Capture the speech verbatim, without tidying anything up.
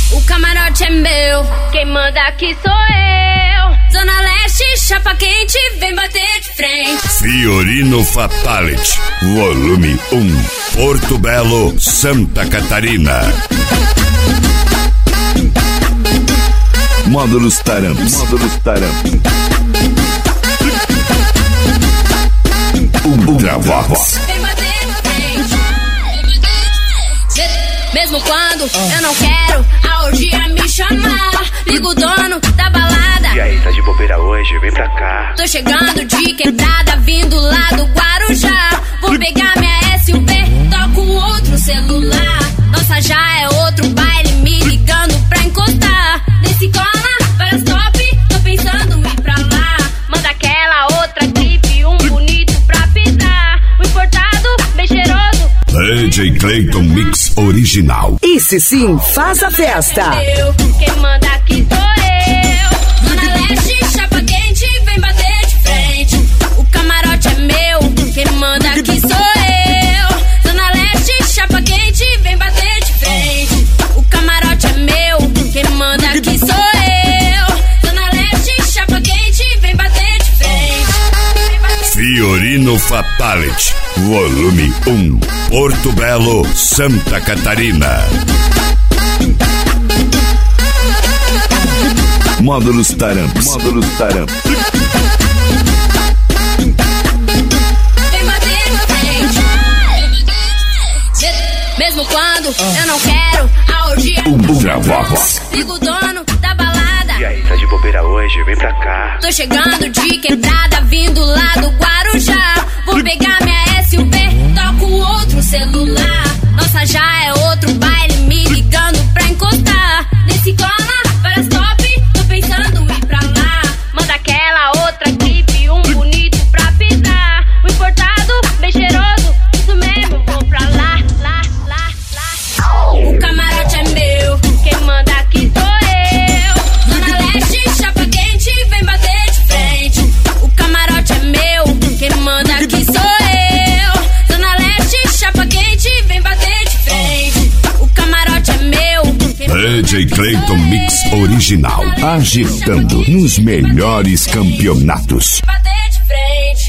o camarote é meu, quem manda aqui sou eu. Zona Leste, chapa quente, vem bater de frente. Fiorino Fatality, volume um, Porto Belo, Santa Catarina. Módulos Taramps. Módulos Taramps. Ultravox. Vem bater de frente. Mesmo quando eu não quero a orgia me chamar, ligo o dono da balada. E aí, tá de bobeira hoje? Vem pra cá. Tô chegando de quebrada, vindo lá do Guarujá. Vou pegar minha S U V, toco outro celular. Nossa, já é outro baile, me ligando pra encostar. Nesse cola, várias top, tô pensando em ir pra lá. Manda aquela outra clipe, um bonito pra pisar. O importado, bem cheiroso. D J Clayton Mix Original. Esse sim faz a festa. Eu, quem manda aqui sou eu. Zona Leste, chapa quente, vem bater de frente. O camarote é meu, quem manda aqui sou eu. Zona Leste, chapa quente, vem bater de frente. O camarote é meu, quem manda aqui sou eu. Zona Leste, chapa quente, vem bater de frente. Fiorino Fatality, volume um, Porto Belo, Santa Catarina. Módulos Taramps. Módulos Taramps. Vem bater de frente. Mesmo quando eu não quero a orgia. Ultravox. Ligo o dono da balada. E aí, tá de bobeira hoje? Vem pra cá. Tô chegando de quebrada, vindo lá do Guarujá. Vou pegar minha S U V, toco outro celular. Nossa, já é outro baile, me ligando pra encostar. Nesse cola, várias top, tô pensando em ir pra lá. Manda aquela outra clipe, um bonito pra pisar. O importado, bem cheiroso, isso mesmo, vou pra lá, lá, lá, lá. O camarote é meu, quem manda aqui sou eu. Zona Leste, chapa quente, vem bater de frente. O camarote é meu, quem manda aqui sou eu. Zona Leste, chapa quente, vem bater de frente. O camarote é meu. D J Clayton Mix Original, agitando nos melhores campeonatos. Bater de frente.